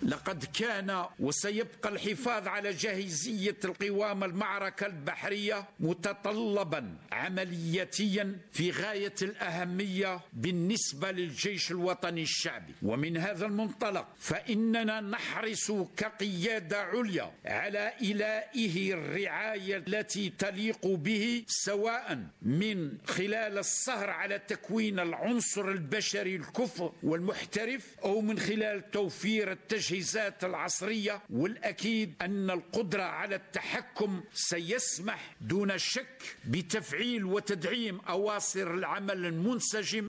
لقد كان وسيبقى الحفاظ على جاهزية القوام المعركة البحرية متطلبا عملياتيا في غاية الأهمية بالنسبة للجيش الوطني الشعبي. ومن هذا المنطلق فإننا نحرص كقيادة عليا على إلائه الرعاية التي تليق به، سواء من خلال السهر على تكوين العنصر البشري الكفء والمحترف أو من خلال توفير التجهيزات العصرية. والأكيد أن القدرة على التحكم سيسمح دون شك بتفعيل وتدعيم أواصر العمل المنسجم